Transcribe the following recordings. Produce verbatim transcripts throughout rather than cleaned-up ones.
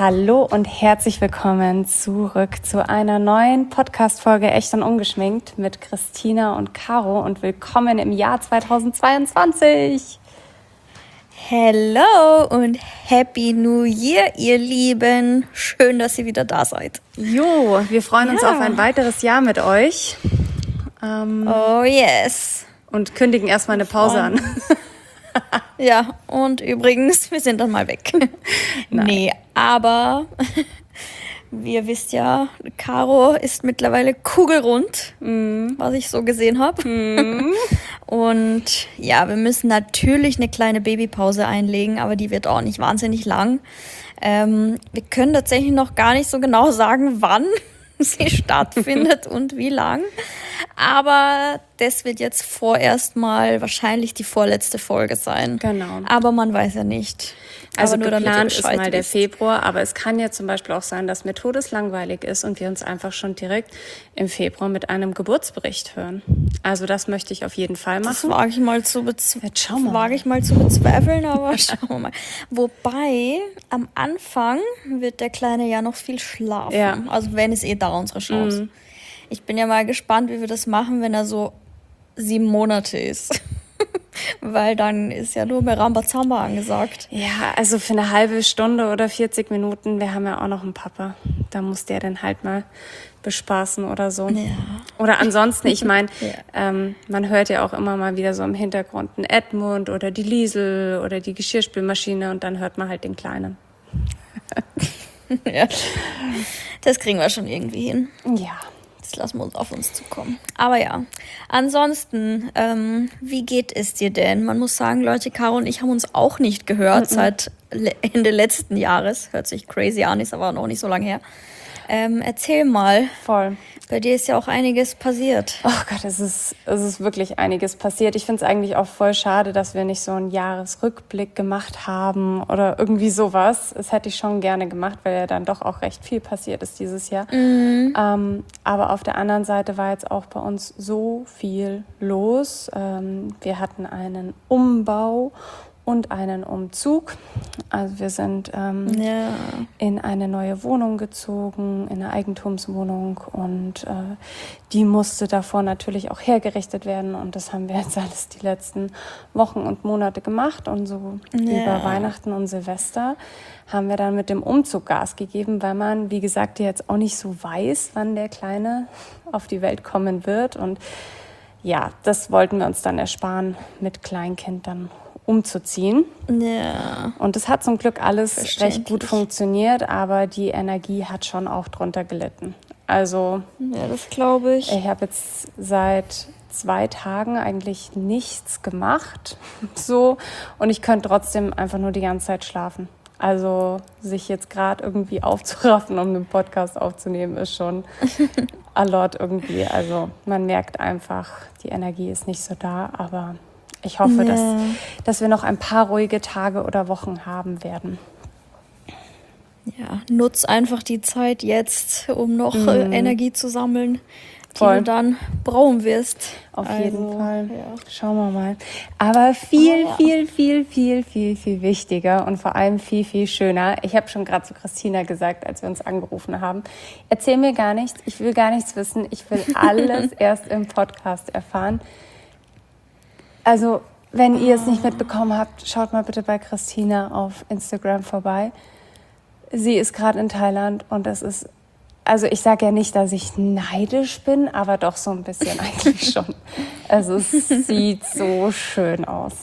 Hallo und herzlich willkommen zurück zu einer neuen Podcast-Folge Echt und Ungeschminkt mit Christina und Caro und willkommen im Jahr zweitausendzweiundzwanzig. Hello und Happy New Year, ihr Lieben. Schön, dass ihr wieder da seid. Jo, wir freuen uns Ja. auf ein weiteres Jahr mit euch. Ähm, Oh yes. und kündigen erstmal eine Pause an. Ja, und übrigens, wir sind dann mal weg. Nein. Nee, aber wie ihr wisst ja, Caro ist mittlerweile kugelrund, Mhm. was ich so gesehen habe. Und ja, wir müssen natürlich eine kleine Babypause einlegen, aber die wird auch nicht wahnsinnig lang. Ähm, wir können tatsächlich noch gar nicht so genau sagen, wann sie stattfindet und wie lang. Aber das wird jetzt vorerst mal wahrscheinlich die vorletzte Folge sein. Genau. Aber man weiß ja nicht. Also aber nur damit ihr geplant ist Bescheid mal der wisst. Februar, aber es kann ja zum Beispiel auch sein, dass mir todeslangweilig ist und wir uns einfach schon direkt im Februar mit einem Geburtsbericht hören. Also das möchte ich auf jeden Fall Das machen. wage ich mal zu, bezwe- Jetzt schauen wir mal. wage ich mal zu bezweifeln, aber schauen wir mal. Wobei, am Anfang wird der Kleine ja noch viel schlafen. Ja. Also wenn es eh da unsere Chance. Ich bin ja mal gespannt, wie wir das machen, wenn er so sieben Monate ist. Weil dann ist ja nur mehr Rambazamba angesagt. Ja, also für eine halbe Stunde oder vierzig Minuten, wir haben ja auch noch einen Papa. Da muss der dann halt mal bespaßen oder so. Ja. Oder ansonsten, ich meine, Ja. ähm, man hört ja auch immer mal wieder so im Hintergrund einen Edmund oder die Liesel oder die Geschirrspülmaschine und dann hört man halt den Kleinen. Ja. Das kriegen wir schon irgendwie hin. Ja. Das lassen wir uns auf uns zukommen. Aber ja, ansonsten, ähm, wie geht es dir denn? Man muss sagen, Leute, Caro und ich haben uns auch nicht gehört seit le- Ende letzten Jahres. Hört sich crazy an, ist aber noch nicht so lange her. Ähm, erzähl mal, Voll. bei dir ist ja auch einiges passiert. Oh Gott, es ist, es ist wirklich einiges passiert. Ich finde es eigentlich auch voll schade, dass wir nicht so einen Jahresrückblick gemacht haben oder irgendwie sowas. Das hätte ich schon gerne gemacht, weil ja dann doch auch recht viel passiert ist dieses Jahr. Ähm, aber auf der anderen Seite war jetzt auch bei uns so viel los. Ähm, wir hatten einen Umbau und einen Umzug. Also wir sind ähm, Ja. in eine neue Wohnung gezogen, in eine Eigentumswohnung und äh, die musste davor natürlich auch hergerichtet werden und das haben wir jetzt alles die letzten Wochen und Monate gemacht und so Ja. über Weihnachten und Silvester haben wir dann mit dem Umzug Gas gegeben, weil man, wie gesagt, jetzt auch nicht so weiß, wann der Kleine auf die Welt kommen wird und ja, das wollten wir uns dann ersparen, mit Kleinkind dann umzuziehen. Ja. Und es hat zum Glück alles recht Verständlich. gut funktioniert, aber die Energie hat schon auch drunter gelitten. Also Ja, das glaube ich. ich habe jetzt seit zwei Tagen eigentlich nichts gemacht, so, und ich könnte trotzdem einfach nur die ganze Zeit schlafen. Also sich jetzt gerade irgendwie aufzuraffen, um einen Podcast aufzunehmen, ist schon a lot irgendwie. Also man merkt einfach, die Energie ist nicht so da, aber ich hoffe, Ja. dass, dass wir noch ein paar ruhige Tage oder Wochen haben werden. Ja, nutz einfach die Zeit jetzt, um noch äh, Energie zu sammeln, die Voll. du dann brauchen wirst. Auf Also, jeden Fall. Ja. Schauen wir mal. Aber viel, Oh, ja. viel, viel, viel, viel, viel wichtiger und vor allem viel, viel schöner. Ich habe schon gerade zu Christina gesagt, als wir uns angerufen haben, erzähl mir gar nichts, ich will gar nichts wissen, ich will alles erst im Podcast erfahren. Also, wenn ihr es nicht mitbekommen habt, schaut mal bitte bei Christina auf Instagram vorbei. Sie ist gerade in Thailand und das ist, also ich sage ja nicht, dass ich neidisch bin, aber doch so ein bisschen eigentlich schon. Also es sieht so schön aus.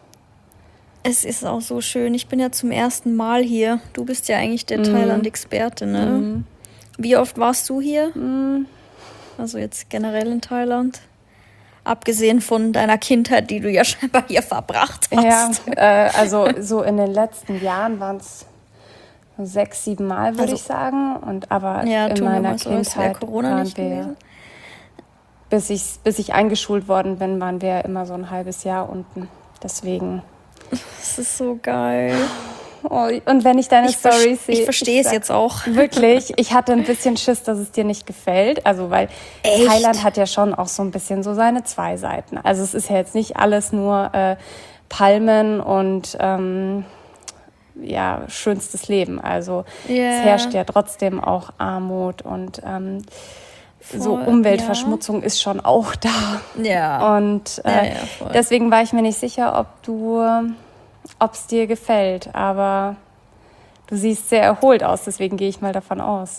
Es ist auch so schön. Ich bin ja zum ersten Mal hier. Du bist ja eigentlich der Thailand-Experte, ne? Wie oft warst du hier? Also jetzt generell in Thailand? Abgesehen von deiner Kindheit, die du ja scheinbar hier verbracht Ja, hast. äh, also so in den letzten Jahren waren es sechs, sieben Mal, würde Also- ich sagen. Und aber Ja, in tun wir meiner mal so, als wäre Kindheit Corona waren nicht wir, gewesen. bis ich, bis ich eingeschult worden bin, waren wir immer so ein halbes Jahr unten. Deswegen. Das ist so geil. Oh, und wenn ich deine Ich, ver Storys sehe. ich verstehe es sag- jetzt auch. Wirklich, ich hatte ein bisschen Schiss, dass es dir nicht gefällt. Also, weil Echt? Thailand hat ja schon auch so ein bisschen so seine zwei Seiten. Also, es ist ja jetzt nicht alles nur äh, Palmen und ähm, ja, schönstes Leben. Also Yeah. es herrscht ja trotzdem auch Armut und ähm, Voll, so Umweltverschmutzung ja. ist schon auch da. Ja. Und äh, ja, ja, deswegen war ich mir nicht sicher, ob du, ob es dir gefällt. Aber du siehst sehr erholt aus, deswegen gehe ich mal davon aus.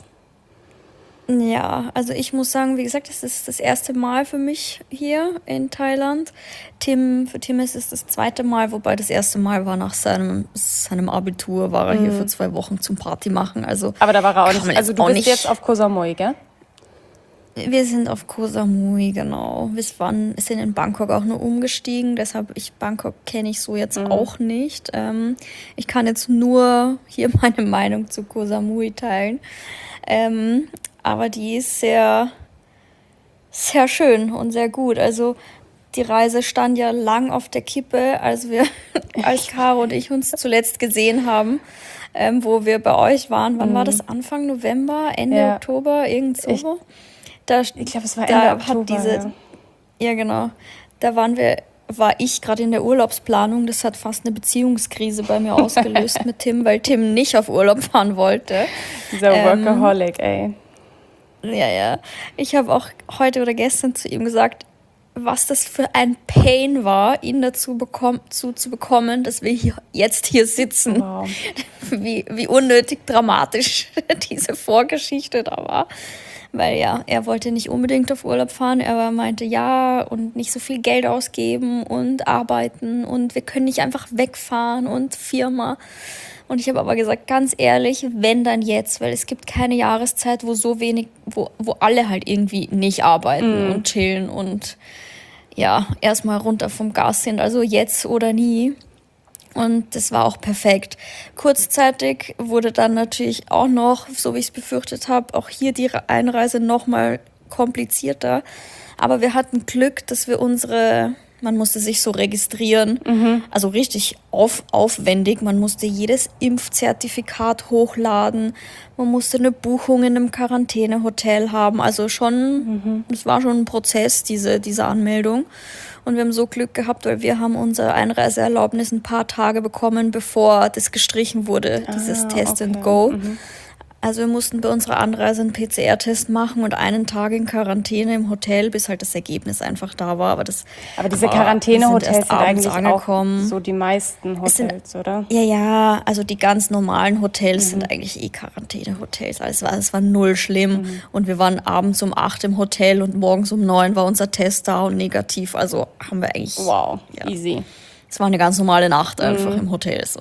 Ja, also ich muss sagen, wie gesagt, es ist das erste Mal für mich hier in Thailand. Tim, für Tim ist es das zweite Mal, wobei das erste Mal war nach seinem, seinem Abitur, war er mhm. hier für zwei Wochen zum Party machen. Also aber da war er auch nicht, also du bist nicht jetzt auf Koh Samui, gell? Wir sind auf Koh Samui, genau. Wir waren, sind in Bangkok auch nur umgestiegen, deshalb ich Bangkok kenne ich so jetzt mhm. auch nicht. Ähm, ich kann jetzt nur hier meine Meinung zu Koh Samui teilen. Ähm, aber die ist sehr, sehr schön und sehr gut. Also die Reise stand ja lang auf der Kippe, als wir, als Caro und ich uns zuletzt gesehen haben, ähm, wo wir bei euch waren. Wann mhm. war das? Anfang November, Ende ja. Oktober, irgend so? Ich, da, ich glaube, es war Ende da Oktober. Hat diese, ja. ja, genau. Da waren wir, war ich gerade in der Urlaubsplanung. Das hat fast eine Beziehungskrise bei mir ausgelöst mit Tim, weil Tim nicht auf Urlaub fahren wollte. Dieser ähm, Workaholic, ey. Ja, ja. Ich habe auch heute oder gestern zu ihm gesagt, was das für ein Pain war, ihn dazu bekommen, zu, zu bekommen, dass wir hier, jetzt hier sitzen. Wow. Wie, wie unnötig dramatisch diese Vorgeschichte da war. Weil ja, er wollte nicht unbedingt auf Urlaub fahren, er meinte ja und nicht so viel Geld ausgeben und arbeiten und wir können nicht einfach wegfahren und Firma. Und ich habe aber gesagt, ganz ehrlich, wenn dann jetzt, weil es gibt keine Jahreszeit, wo so wenig, wo, wo alle halt irgendwie nicht arbeiten mm. und chillen und ja, erstmal runter vom Gas sind, also jetzt oder nie. Und das war auch perfekt. Kurzzeitig wurde dann natürlich auch noch, so wie ich es befürchtet habe, auch hier die Einreise nochmal komplizierter. Aber wir hatten Glück, dass wir unsere, man musste sich so registrieren, mhm. also richtig auf, aufwendig. Man musste jedes Impfzertifikat hochladen. Man musste eine Buchung in einem Quarantänehotel haben. Also schon, es mhm. war schon ein Prozess, diese, diese Anmeldung. Und wir haben so Glück gehabt, weil wir haben unsere Einreiseerlaubnis ein paar Tage bekommen, bevor das gestrichen wurde, ah, dieses Test okay. and Go. Mhm. Also wir mussten bei unserer Anreise einen P C R-Test machen und einen Tag in Quarantäne im Hotel, bis halt das Ergebnis einfach da war. Aber, das Aber diese Quarantänehotels sind, sind eigentlich angekommen. Auch so die meisten Hotels, sind, oder? Ja, ja, also die ganz normalen Hotels mhm. sind eigentlich eh Quarantänehotels. Also es war, es war null schlimm. Mhm. Und wir waren abends um acht im Hotel und morgens um neun war unser Test da und negativ. Also haben wir eigentlich... Wow, ja, easy. Es war eine ganz normale Nacht einfach mhm. im Hotel so.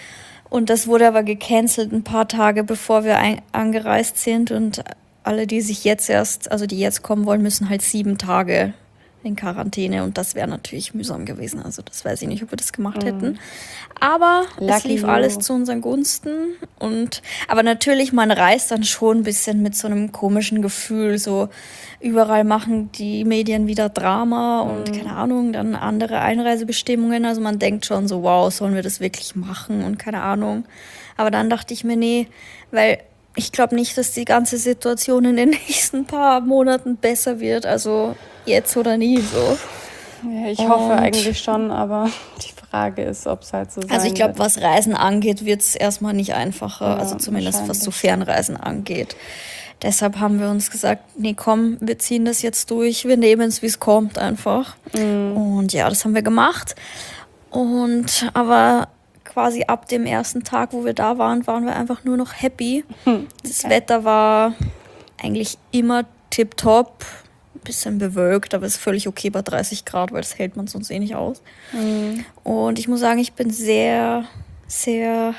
Und das wurde aber gecancelt ein paar Tage, bevor wir ein- angereist sind. Und alle, die sich jetzt erst, also die jetzt kommen wollen, müssen halt sieben Tage in Quarantäne. Und das wäre natürlich mühsam gewesen. Also das weiß ich nicht, ob wir das gemacht mm. hätten. Aber Lucky es lief you. alles zu unseren Gunsten. Und, aber natürlich, man reist dann schon ein bisschen mit so einem komischen Gefühl. So überall machen die Medien wieder Drama und mm. keine Ahnung, dann andere Einreisebestimmungen. Also man denkt schon so, wow, sollen wir das wirklich machen und keine Ahnung. Aber dann dachte ich mir, nee, weil ich glaube nicht, dass die ganze Situation in den nächsten paar Monaten besser wird. Also jetzt oder nie so. Ja, ich und hoffe eigentlich schon, aber die Frage ist, ob es halt so sein Also ich glaube, wird. was Reisen angeht, wird es erstmal nicht einfacher. Ja, also zumindest was so Fernreisen angeht. Deshalb haben wir uns gesagt, nee, komm, wir ziehen das jetzt durch. Wir nehmen es, wie es kommt einfach. Mhm. Und ja, das haben wir gemacht. Und aber quasi ab dem ersten Tag, wo wir da waren, waren wir einfach nur noch happy. Mhm. Das okay. Wetter war eigentlich immer tipptopp. Ein bisschen bewölkt, aber ist völlig okay bei dreißig Grad, weil das hält man sonst eh nicht aus. Mhm. Und ich muss sagen, ich bin sehr, sehr,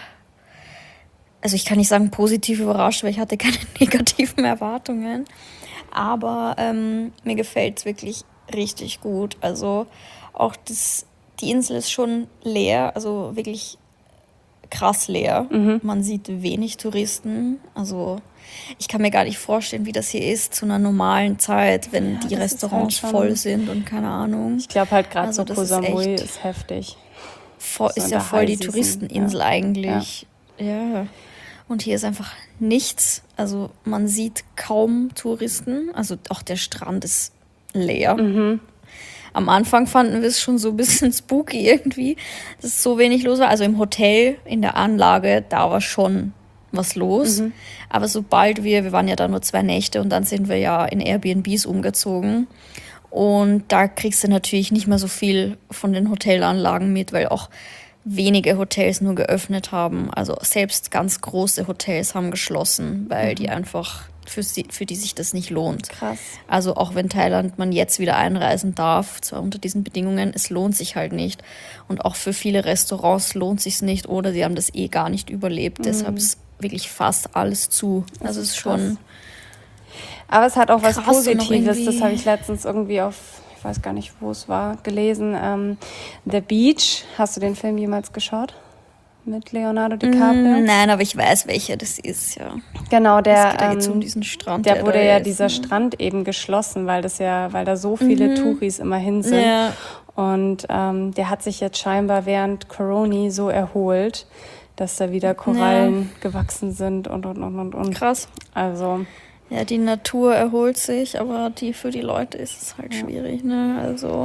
also ich kann nicht sagen positiv überrascht, weil ich hatte keine negativen Erwartungen. Aber ähm, mir gefällt es wirklich richtig gut. Also auch das, die Insel ist schon leer, also wirklich krass leer. Mhm. Man sieht wenig Touristen, also ich kann mir gar nicht vorstellen, wie das hier ist zu einer normalen Zeit, wenn ja, die Restaurants halt voll sind und keine Ahnung. Ich glaube halt gerade also so Koh Samui ist, ist heftig. Voll, so ist ja voll die Touristeninsel ja. eigentlich. Ja. ja. Und hier ist einfach nichts. Also man sieht kaum Touristen. Also auch der Strand ist leer. Mhm. am Anfang fanden wir es schon so ein bisschen spooky irgendwie, dass so wenig los war. Also im Hotel, in der Anlage, da war schon was los. Mhm. Aber sobald wir, wir waren ja da nur zwei Nächte und dann sind wir ja in Airbnbs umgezogen. Und da kriegst du natürlich nicht mehr so viel von den Hotelanlagen mit, weil auch wenige Hotels nur geöffnet haben. Also selbst ganz große Hotels haben geschlossen, weil mhm. die einfach, für, sie, für die sich das nicht lohnt. Krass. Also auch wenn Thailand man jetzt wieder einreisen darf, zwar unter diesen Bedingungen, es lohnt sich halt nicht. Und auch für viele Restaurants lohnt sich nicht oder sie haben das eh gar nicht überlebt. Mhm. Deshalb ist wirklich fast alles zu. Das also es ist krass. Schon... Aber es hat auch was Positives, das habe ich letztens irgendwie auf, ich weiß gar nicht, wo es war, gelesen. Ähm, The Beach, hast du den Film jemals geschaut? Mit Leonardo DiCaprio? Mm, nein, aber ich weiß, welcher das ist, ja. Genau, der, geht, da geht's um diesen Strand, der, der wurde ja, ist, dieser ne? Strand eben geschlossen, weil das ja, weil da so viele mhm. Touris immer hin sind. Ja. Und ähm, der hat sich jetzt scheinbar während Corona so erholt, dass da wieder Korallen ja. gewachsen sind und, und, und, und, und. Krass. Also... Ja, die Natur erholt sich, aber die für die Leute ist es halt ja. schwierig, ne? Also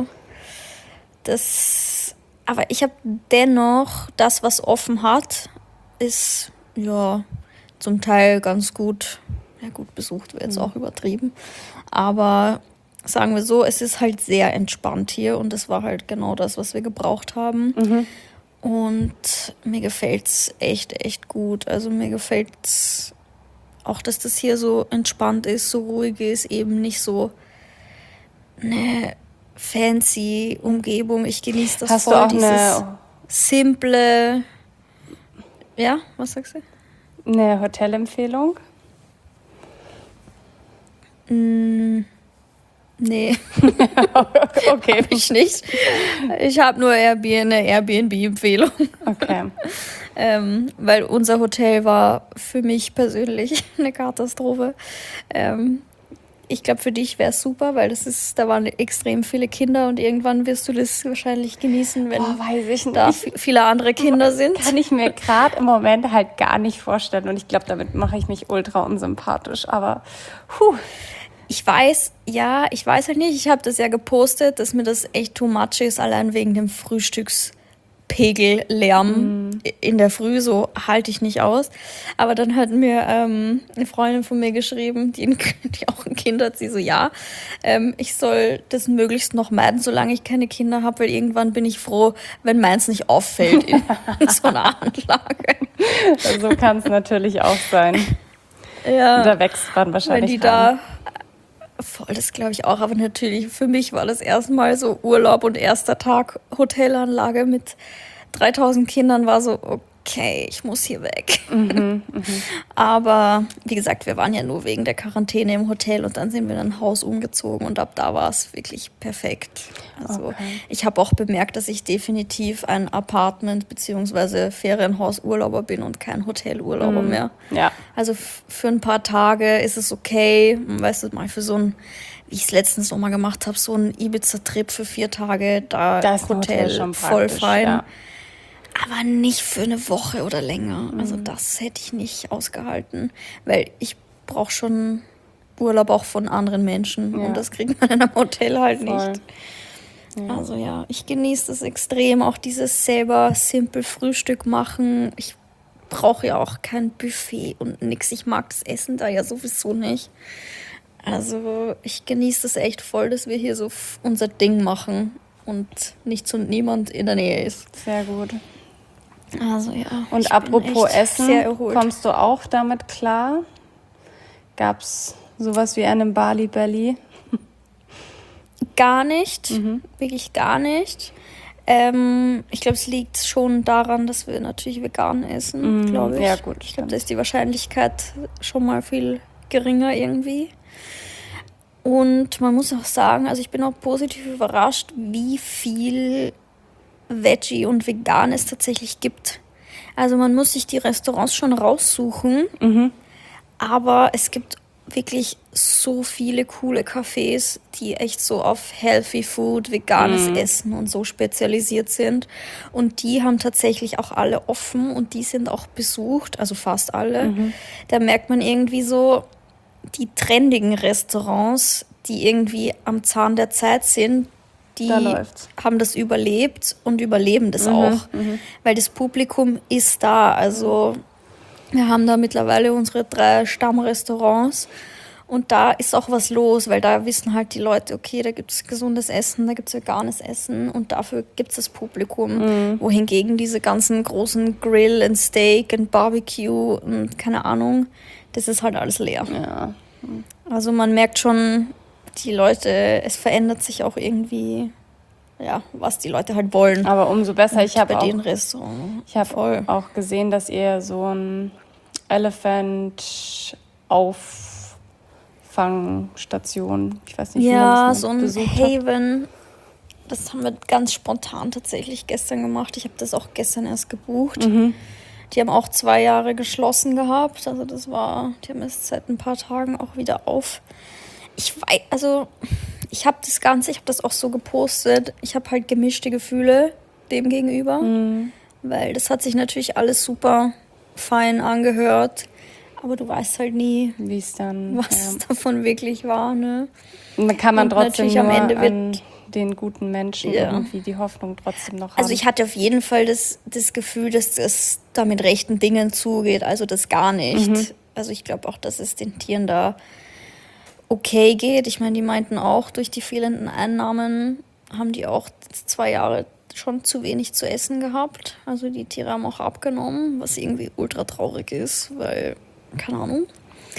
das, aber ich habe dennoch, das, was offen hat, ist ja zum Teil ganz gut, ja gut besucht, wäre jetzt mhm. auch übertrieben, aber sagen wir so, es ist halt sehr entspannt hier und das war halt genau das, was wir gebraucht haben. Mhm. Und mir gefällt's echt, echt gut. Also mir gefällt's auch, dass das hier so entspannt ist, so ruhig ist, eben nicht so eine fancy Umgebung. Ich genieße das Hast voll, du auch dieses eine simple... Ja, was sagst du? Eine Hotelempfehlung? Mm, nee. Okay. Hab ich nicht. Ich habe nur Airbnb, eine Airbnb-Empfehlung. Okay. Ähm, weil unser Hotel war für mich persönlich eine Katastrophe. Ähm, ich glaube, für dich wäre es super, weil das ist, da waren extrem viele Kinder und irgendwann wirst du das wahrscheinlich genießen, wenn Boah, weiß ich da nicht. f- viele andere Kinder sind. Kann ich mir gerade im Moment halt gar nicht vorstellen und ich glaube, damit mache ich mich ultra unsympathisch, aber puh. Ich weiß, ja, ich weiß halt nicht, ich habe das ja gepostet, dass mir das echt too much ist, allein wegen dem Frühstückspegellärm mm. in der Früh, so halte ich nicht aus. Aber dann hat mir ähm, eine Freundin von mir geschrieben, die, die auch ein Kind hat, sie so, ja, ähm, ich soll das möglichst noch meiden, solange ich keine Kinder habe, weil irgendwann bin ich froh, wenn meins nicht auffällt in, in so einer Anlage. So kann es natürlich auch sein. Ja, da wächst man wahrscheinlich wenn die rein. da Voll, das glaube ich auch. Aber natürlich, für mich war das erstmal so Urlaub und erster Tag Hotelanlage mit dreitausend Kindern war so, okay, ich muss hier weg. Mhm, mh. Aber wie gesagt, wir waren ja nur wegen der Quarantäne im Hotel und dann sind wir in ein Haus umgezogen und ab da war es wirklich perfekt. Also okay. Ich habe auch bemerkt, dass ich definitiv ein Apartment- bzw. Ferienhausurlauber bin und kein Hotelurlauber mhm. mehr. Ja. Also f- für ein paar Tage ist es okay, weißt du, mal für so ein, wie ich es letztens noch mal gemacht habe, so ein Ibiza-Trip für vier Tage, da, da ist Hotel, Hotel schon voll fein. Ja. Aber nicht für eine Woche oder länger. Mhm. Also das hätte ich nicht ausgehalten, weil ich brauche schon Urlaub auch von anderen Menschen ja. und das kriegt man in einem Hotel halt voll. nicht. Ja. Also ja, ich genieße das extrem, auch dieses selber simpel Frühstück machen. Ich brauche ja auch kein Buffet und nix. Ich mag das Essen da ja sowieso nicht. Also ich genieße das echt voll, dass wir hier so f- unser Ding machen und nichts und niemand in der Nähe ist. Sehr gut. Also ja. Und apropos Essen, kommst du auch damit klar? Gab's sowas wie einen Bali Belly? Gar nicht, Mhm. wirklich gar nicht. Ähm, ich glaube, es liegt schon daran, dass wir natürlich vegan essen, Mhm. glaube ich. Ja, gut, Ich glaube, da ist die Wahrscheinlichkeit schon mal viel geringer irgendwie. Und man muss auch sagen, also ich bin auch positiv überrascht, wie viel Veggie und Vegan es tatsächlich gibt. Also man muss sich die Restaurants schon raussuchen, Mhm. aber es gibt wirklich so viele coole Cafés, die echt so auf Healthy Food, veganes Mhm. Essen und so spezialisiert sind. Und die haben tatsächlich auch alle offen und die sind auch besucht, also fast alle. Mhm. Da merkt man irgendwie so, die trendigen Restaurants, die irgendwie am Zahn der Zeit sind, die Da läuft's. haben das überlebt und überleben das auch. Weil das Publikum ist da. Also wir haben da mittlerweile unsere drei Stammrestaurants. Und da ist auch was los, weil da wissen halt die Leute, okay, da gibt es gesundes Essen, da gibt es veganes Essen und dafür gibt es das Publikum. Mhm. Wohingegen diese ganzen großen Grill und Steak und Barbecue und keine Ahnung, das ist halt alles leer. Ja. Also man merkt schon, die Leute, es verändert sich auch irgendwie, ja, was die Leute halt wollen. Aber umso besser. Und Ich habe bei auch, den Restaurants. ich habe auch gesehen, dass ihr so ein Elephant Auffangstation, ich weiß nicht, wie Ja, man das so ein besucht hat. Haven. Das haben wir ganz spontan tatsächlich gestern gemacht. Ich habe das auch gestern erst gebucht. Mhm. Die haben auch zwei Jahre geschlossen gehabt. Also das war, die haben jetzt seit ein paar Tagen auch wieder auf. Ich weiß, also ich habe das Ganze, ich habe das auch so gepostet. Ich habe halt gemischte Gefühle dem gegenüber. Mhm. Weil das hat sich natürlich alles super fein angehört. Aber du weißt halt nie, Wie es dann, was ja. davon wirklich war, ne? Und dann kann man Und trotzdem natürlich nur am Ende wird- an den guten Menschen Ja. irgendwie die Hoffnung trotzdem noch haben. Also ich hatte auf jeden Fall das, das Gefühl, dass es da mit rechten Dingen zugeht, also das gar nicht. Mhm. Also ich glaube auch, dass es den Tieren da okay geht. Ich meine, die meinten auch, durch die fehlenden Einnahmen haben die auch zwei Jahre schon zu wenig zu essen gehabt. Also die Tiere haben auch abgenommen, was irgendwie ultra traurig ist, weil, keine Ahnung.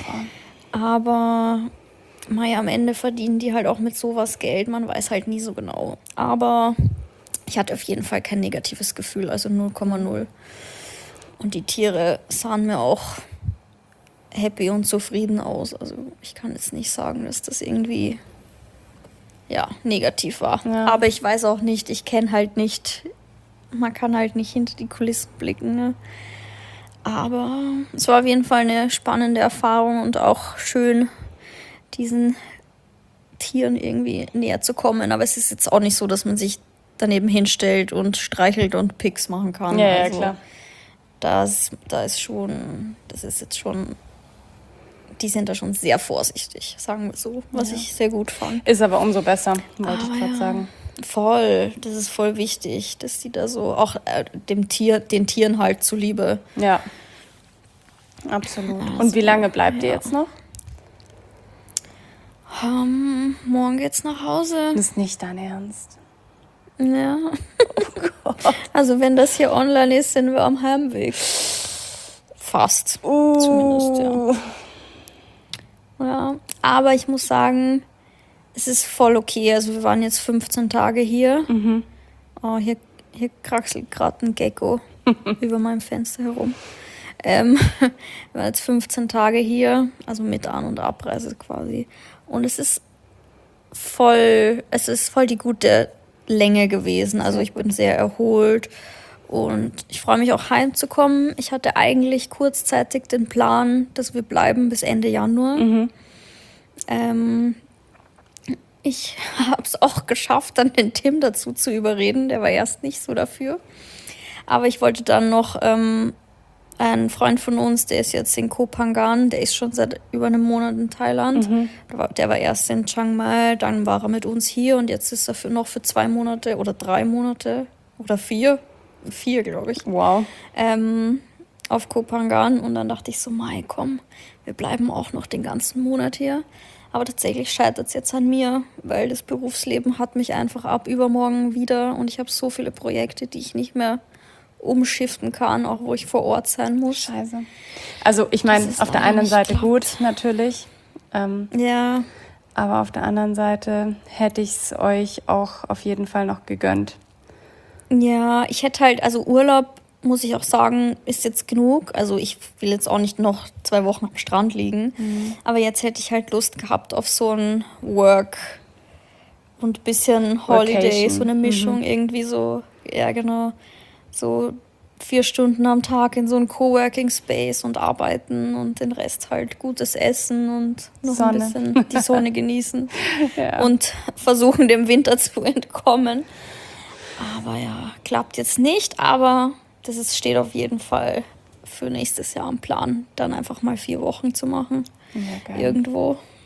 Aber mei, am Ende verdienen die halt auch mit sowas Geld, man weiß halt nie so genau. Aber ich hatte auf jeden Fall kein negatives Gefühl, also null Komma null. Und die Tiere sahen mir auch happy und zufrieden aus. Also ich kann jetzt nicht sagen, dass das irgendwie ja, negativ war. Ja. Aber ich weiß auch nicht, ich kenne halt nicht, man kann halt nicht hinter die Kulissen blicken. Ne? Aber es war auf jeden Fall eine spannende Erfahrung und auch schön, diesen Tieren irgendwie näher zu kommen. Aber es ist jetzt auch nicht so, dass man sich daneben hinstellt und streichelt und Pics machen kann. ja, ja, also, klar. Das, da ist schon, das ist jetzt schon, die sind da schon sehr vorsichtig, sagen wir so, was Ja. ich sehr gut fand. Ist aber umso besser, wollte ich Aber gerade ja. sagen. Voll, das ist voll wichtig, dass die da so auch äh, dem Tier, den Tieren halt zuliebe. Ja, absolut. Also, Und wie lange bleibt ihr ja. jetzt noch? Um, morgen geht's nach Hause. Das ist nicht dein Ernst. Ja. Also wenn das hier online ist, sind wir am Heimweg. Fast. Uh. Zumindest, ja. Ja. Aber ich muss sagen, es ist voll okay. Also wir waren jetzt fünfzehn Tage hier. Mhm. Oh, hier, hier kraxelt gerade ein Gecko über meinem Fenster herum. Ähm, wir waren jetzt fünfzehn Tage hier, also mit An- und Abreise quasi. Und es ist voll, es ist voll die gute Länge gewesen. Also ich bin sehr erholt und ich freue mich auch heimzukommen. Ich hatte eigentlich kurzzeitig den Plan, dass wir bleiben bis Ende Januar. Mhm. Ähm, ich habe es auch geschafft, dann den Tim dazu zu überreden. Der war erst nicht so dafür. Aber ich wollte dann noch ähm, ein Freund von uns, der ist jetzt in Koh Phangan, der ist schon seit über einem Monat in Thailand. Mhm. Der war, der war erst in Chiang Mai, dann war er mit uns hier und jetzt ist er für noch für zwei Monate oder drei Monate oder vier, vier glaube ich, Wow. ähm, auf Koh Phangan. Und dann dachte ich so, Mai, komm, wir bleiben auch noch den ganzen Monat hier. Aber tatsächlich scheitert es jetzt an mir, weil das Berufsleben hat mich einfach ab übermorgen wieder und ich habe so viele Projekte, die ich nicht mehr umschiften kann, auch wo ich vor Ort sein muss. Scheiße. Also ich meine, Das ist auf der leider einen nicht Seite klappt. gut, natürlich. Ähm, Ja, aber auf der anderen Seite hätte ich es euch auch auf jeden Fall noch gegönnt. ja, ich hätte halt, also Urlaub, muss ich auch sagen, ist jetzt genug. Also ich will jetzt auch nicht noch zwei Wochen am Strand liegen. Mhm. Aber jetzt hätte ich halt Lust gehabt auf so ein Work und bisschen Holiday, Workation. so eine Mischung Mhm. irgendwie so, ja genau, so vier Stunden am Tag in so einem Coworking Space und arbeiten und den Rest halt gutes Essen und noch Sonne. ein bisschen die Sonne genießen Ja. und versuchen dem Winter zu entkommen. Aber ja, klappt jetzt nicht, aber das ist, steht auf jeden Fall für nächstes Jahr am Plan, dann einfach mal vier Wochen zu machen Ja, geil. irgendwo.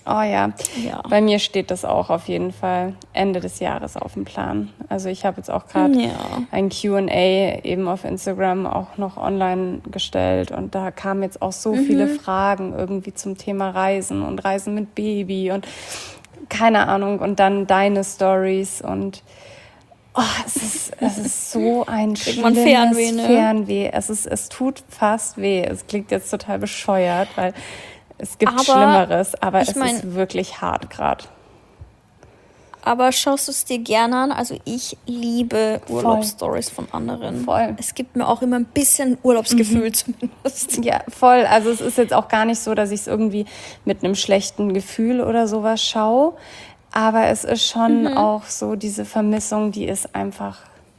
Oh ja. Ja. Bei mir steht das auch auf jeden Fall Ende des Jahres auf dem Plan. Also ich habe jetzt auch gerade Ja. ein Q and A eben auf Instagram auch noch online gestellt und da kamen jetzt auch so Mhm. viele Fragen irgendwie zum Thema Reisen und Reisen mit Baby und keine Ahnung und dann deine Stories und oh, es ist, es ist so ein Kriegt man schlimmes Fernweh, ne? Fernweh. Es ist, es tut fast weh. Es klingt jetzt total bescheuert, weil es gibt Aber Schlimmeres, aber ich es mein- ist wirklich hart gerade. Aber schaust du es dir gerne an? Also ich liebe Urlaubsstories von anderen. Voll. Es gibt mir auch immer ein bisschen Urlaubsgefühl zumindest. Ja, voll. Also es ist jetzt auch gar nicht so, dass ich es irgendwie mit einem schlechten Gefühl oder sowas schaue. Aber es ist schon Mhm. auch so diese Vermissung, die ist einfach,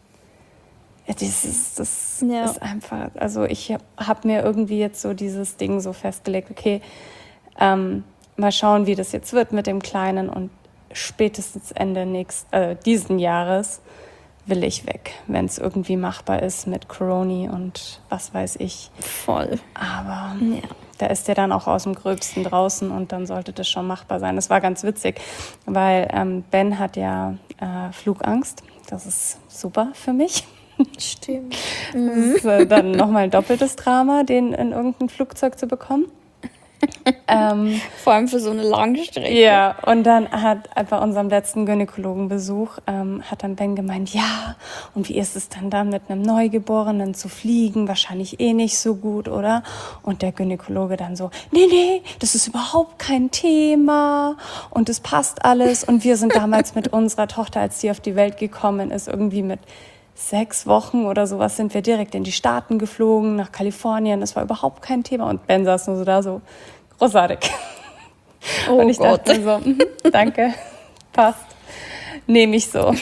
ja, das ist, das Ja. ist einfach, also ich habe hab mir irgendwie jetzt so dieses Ding so festgelegt, okay, ähm, mal schauen, wie das jetzt wird mit dem Kleinen und spätestens Ende nächst, äh, diesen Jahres will ich weg, wenn es irgendwie machbar ist mit Corona und was weiß ich. Voll. Aber Ja. da ist der dann auch aus dem Gröbsten draußen und dann sollte das schon machbar sein. Das war ganz witzig, weil ähm, Ben hat ja äh, Flugangst. Das ist super für mich. Stimmt. Das ist äh, dann nochmal ein doppeltes Drama, den in irgendein Flugzeug zu bekommen. ähm, Vor allem für so eine lange Strecke. Ja, und dann hat bei unserem letzten Gynäkologenbesuch ähm, hat dann Ben gemeint, ja, und wie ist es dann dann mit einem Neugeborenen zu fliegen? Wahrscheinlich eh nicht so gut, oder? Und der Gynäkologe dann so, nee, nee, das ist überhaupt kein Thema und es passt alles. Und wir sind damals mit unserer Tochter, als sie auf die Welt gekommen ist, irgendwie mit sechs Wochen oder sowas sind wir direkt in die Staaten geflogen, nach Kalifornien. Das war überhaupt kein Thema. Und Ben saß nur so da, so großartig. Oh Und ich Gott. dachte mir so, mhm, danke, passt, nehme ich so.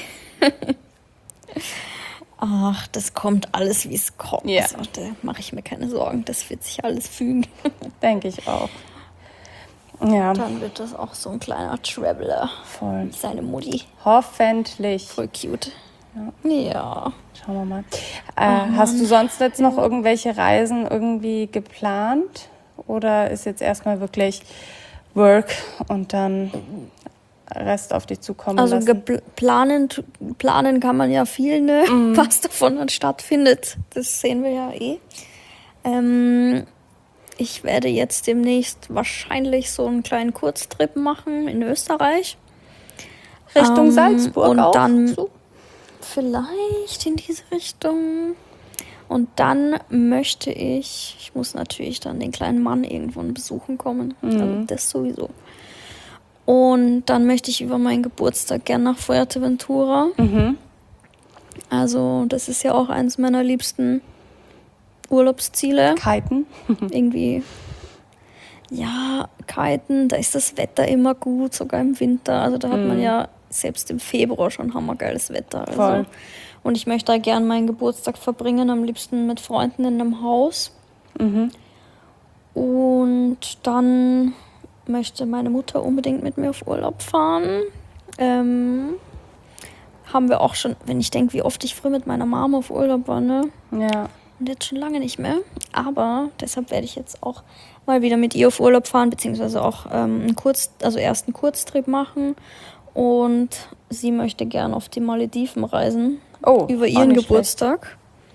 Ach, das kommt alles, wie es kommt. Ja. Also, da mache ich mir keine Sorgen. Das wird sich alles fügen. Denke ich auch. Ja, Dann wird das auch so ein kleiner Traveler. voll. Wie seine Mutti. Hoffentlich. Voll cute. Ja. Schauen wir mal. Äh, hast du sonst jetzt noch irgendwelche Reisen irgendwie geplant? Oder ist jetzt erstmal wirklich Work und dann Rest auf dich zukommen Also lassen? gepl- planen, tu- planen kann man ja viel, ne? Was davon dann stattfindet. Das sehen wir ja eh. Ähm, ich werde jetzt demnächst wahrscheinlich so einen kleinen Kurztrip machen in Österreich. Richtung Ähm, Salzburg und auch? dann So? vielleicht in diese Richtung. Und dann möchte ich, ich muss natürlich dann den kleinen Mann irgendwann besuchen kommen. Also das sowieso. Und dann möchte ich über meinen Geburtstag gern nach Fuerteventura. Mhm. Also das ist ja auch eines meiner liebsten Urlaubsziele. Kiten? Irgendwie, ja, kiten, da ist das Wetter immer gut, sogar im Winter. Also da hat man ja selbst im Februar schon hammergeiles Wetter. Also. Voll. Und ich möchte da gern meinen Geburtstag verbringen, am liebsten mit Freunden in einem Haus. Mhm. Und dann möchte meine Mutter unbedingt mit mir auf Urlaub fahren. Ähm, haben wir auch schon, wenn ich denke, wie oft ich früher mit meiner Mama auf Urlaub war, ne? Ja. Und jetzt schon lange nicht mehr. Aber deshalb werde ich jetzt auch mal wieder mit ihr auf Urlaub fahren, beziehungsweise auch ähm, einen Kurz, also erst einen Kurztrip machen. Und sie möchte gern auf die Malediven reisen. Oh, Über auch ihren nicht Geburtstag.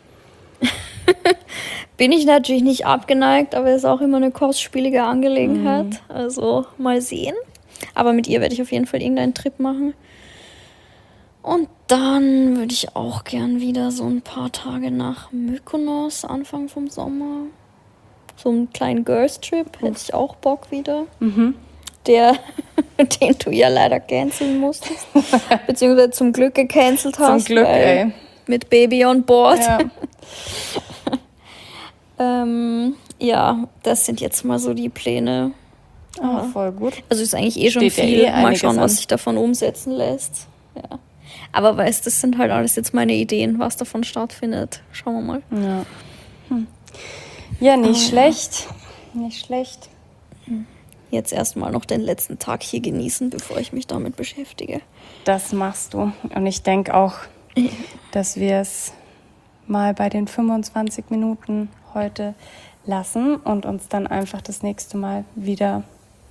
Bin ich natürlich nicht abgeneigt, aber ist auch immer eine kostspielige Angelegenheit. Mhm. Also mal sehen. Aber mit ihr werde ich auf jeden Fall irgendeinen Trip machen. Und dann würde ich auch gern wieder so ein paar Tage nach Mykonos, Anfang vom Sommer. So einen kleinen Girls-Trip hätte ich auch Bock wieder. Mhm. Der, den du ja leider canceln musstest. Beziehungsweise zum Glück gecancelt Zum hast. Glück, weil ey. Mit Baby on board. Ja. Ähm, ja, das sind jetzt mal so die Pläne. Oh, voll gut. Also ist eigentlich eh schon Steht ja viel. eh Mal einiges schauen, an. was sich davon umsetzen lässt. Ja. Aber weißt, das sind halt alles jetzt meine Ideen, was davon stattfindet. Schauen wir mal. Ja, hm. ja nicht Ah, schlecht. Nicht schlecht. Jetzt erstmal noch den letzten Tag hier genießen, bevor ich mich damit beschäftige. Das machst du. Und ich denke auch, dass wir es mal bei den fünfundzwanzig Minuten heute lassen und uns dann einfach das nächste Mal wieder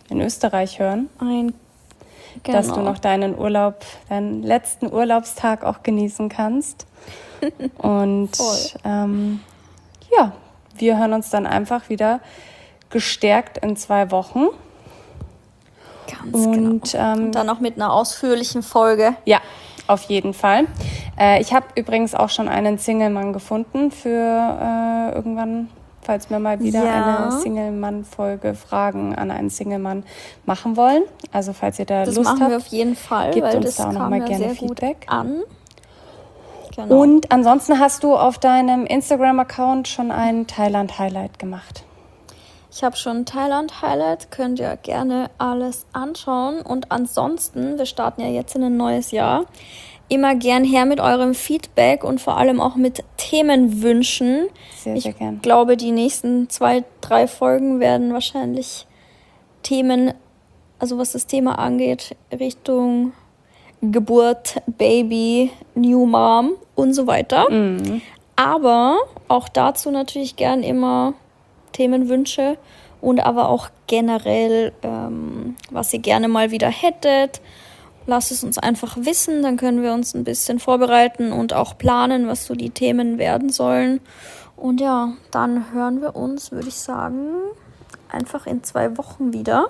in Österreich hören. Ein, genau. Dass du noch deinen Urlaub, deinen letzten Urlaubstag auch genießen kannst. Und ähm, ja, wir hören uns dann einfach wieder gestärkt in zwei Wochen. Ganz und, genau. Ähm, und dann noch mit einer ausführlichen Folge. Ja, auf jeden Fall. Äh, ich habe übrigens auch schon einen Single-Mann gefunden für äh, irgendwann, falls wir mal wieder ja. eine Single-Mann-Folge Fragen an einen Single-Mann machen wollen. Also falls ihr da das Lust habt, machen wir auf jeden Fall, gebt weil uns das da auch noch kam mal ja gerne sehr Feedback gut an. Genau. Und ansonsten hast du auf deinem Instagram-Account schon ein Thailand-Highlight gemacht. Ich habe schon ein Thailand-Highlight, könnt ihr gerne alles anschauen. Und ansonsten, wir starten ja jetzt in ein neues Jahr, immer gern her mit eurem Feedback und vor allem auch mit Themenwünschen. Sehr, sehr gern. Ich glaube, die nächsten zwei, drei Folgen werden wahrscheinlich Themen, also was das Thema angeht, Richtung Geburt, Baby, New Mom und so weiter. Mhm. Aber auch dazu natürlich gern immer Themenwünsche und aber auch generell, ähm, was ihr gerne mal wieder hättet. Lasst es uns einfach wissen, dann können wir uns ein bisschen vorbereiten und auch planen, was so die Themen werden sollen. Und ja, dann hören wir uns, würde ich sagen, einfach in zwei Wochen wieder.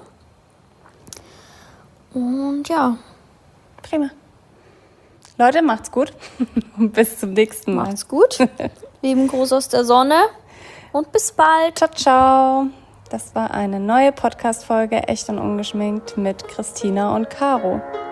Und ja. Prima. Leute, macht's gut und bis zum nächsten Mal. Macht's gut. Lieben Gruß aus der Sonne und bis bald. Ciao, ciao. Das war eine neue Podcast-Folge Echt und Ungeschminkt mit Christina und Caro.